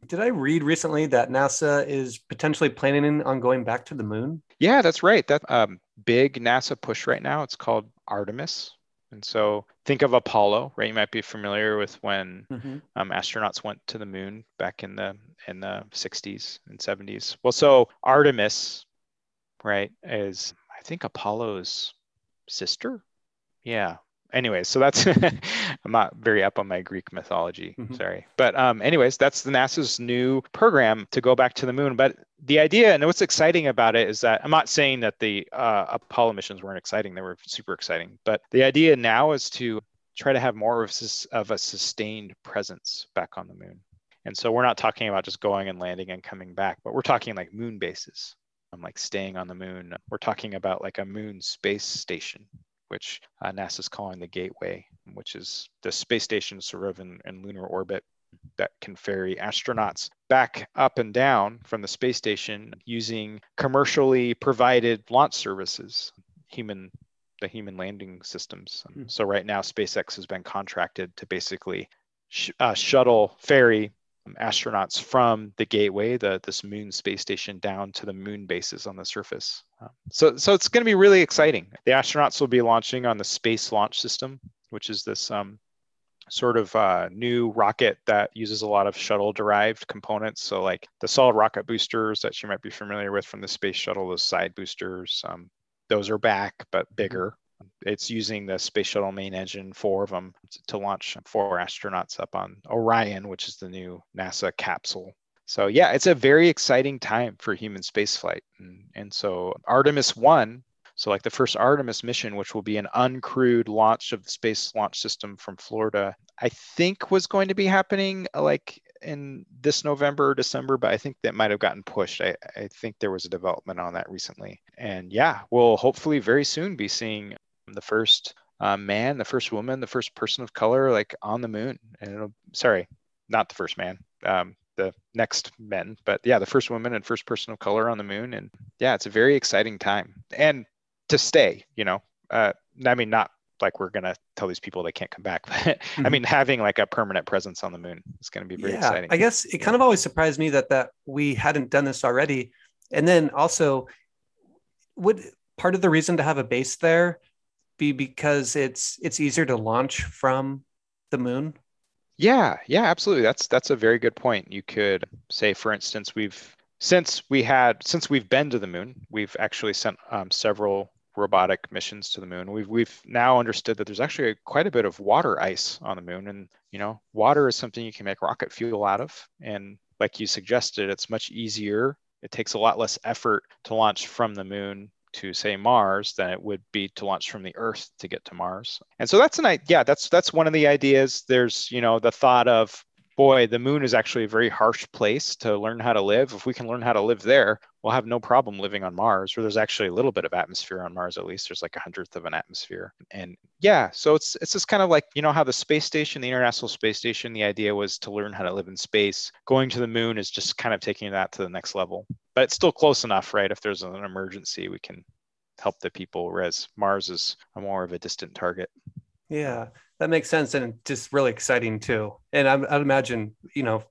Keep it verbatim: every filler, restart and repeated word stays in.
Did I read recently that NASA is potentially planning on going back to the moon? Yeah, that's right. That um, big NASA push right now. It's called Artemis. And so think of Apollo, right? You might be familiar with when Hmm. um, astronauts went to the moon back in the in the sixties and seventies. Well, so Artemis, right, is I think Apollo's sister. Yeah. Anyway, so that's I'm not very up on my Greek mythology, Hmm. sorry. But um, anyways, that's the NASA's new program to go back to the moon. But the idea and what's exciting about it is that I'm not saying that the uh, Apollo missions weren't exciting; they were super exciting. But the idea now is to try to have more of, of a sustained presence back on the moon. And so we're not talking about just going and landing and coming back, but we're talking like moon bases. I'm like staying on the moon. We're talking about like a moon space station, which uh, NASA's calling the Gateway, which is the space station sort of in, in lunar orbit that can ferry astronauts back up and down from the space station using commercially provided launch services, human the human landing systems. So right now, SpaceX has been contracted to basically sh- uh, shuttle ferry astronauts from the Gateway, the this moon space station, down to the moon bases on the surface. Um, so, so it's going to be really exciting. The astronauts will be launching on the Space Launch System, which is this um, sort of uh, new rocket that uses a lot of shuttle-derived components. So, like the solid rocket boosters that you might be familiar with from the space shuttle, those side boosters, um, those are back but bigger. It's using the space shuttle main engine, four of them, to launch four astronauts up on Orion, which is the new NASA capsule. So yeah, it's a very exciting time for human spaceflight. And, and so Artemis one, so like the first Artemis mission, which will be an uncrewed launch of the Space Launch System from Florida, I think was going to be happening like in this November or December, but I think that might have gotten pushed. I, I think there was a development on that recently. And yeah, we'll hopefully very soon be seeing the first uh, man, the first woman, the first person of color, like on the moon. And it'll, sorry, not the first man, um, the next men, but yeah, the first woman and first person of color on the moon. And yeah, it's a very exciting time. And to stay, you know, uh, I mean, not like we're going to tell these people they can't come back, but I Hmm. mean, having like a permanent presence on the moon is going to be very Yeah, exciting. I guess it kind of always surprised me that that we hadn't done this already. And then also, would part of the reason to have a base there be because it's it's easier to launch from the moon? Yeah, yeah, absolutely. That's that's a very good point. You could say, for instance, we've since we had since we've been to the moon, we've actually sent um, several robotic missions to the moon. We've we've now understood that there's actually a, quite a bit of water ice on the moon, and you know, water is something you can make rocket fuel out of. And like you suggested, it's much easier. It takes a lot less effort to launch from the moon to say Mars than it would be to launch from the Earth to get to Mars. And so that's an idea. Yeah, that's that's one of the ideas. There's, you know, the thought of, boy, the moon is actually a very harsh place to learn how to live. If we can learn how to live there, we'll have no problem living on Mars, where there's actually a little bit of atmosphere on Mars. At least there's like a hundredth of an atmosphere. And yeah, so it's it's just kind of like, you know, how the space station, the International Space Station, the idea was to learn how to live in space. Going to the moon is just kind of taking that to the next level. But it's still close enough, right? If there's an emergency, we can help the people, whereas Mars is a more of a distant target. So. Yeah, that makes sense, and just really exciting too. And I, I'd imagine, you know,